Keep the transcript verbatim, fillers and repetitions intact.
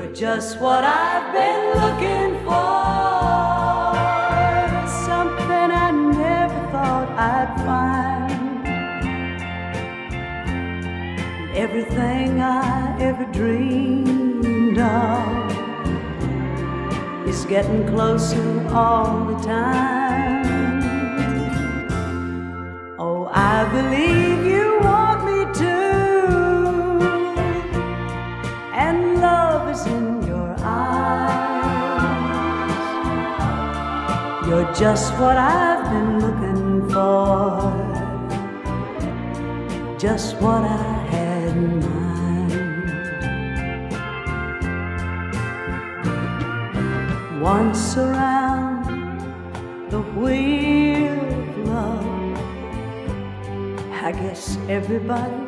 You're just what I've been looking for, something I never thought I'd find. Everything I ever dreamed of is getting closer all the time. Oh, I believe you want me to, and love is in your eyes. You're just what I've been looking for, just what I had in mind. Once around the wheel of love, I guess everybody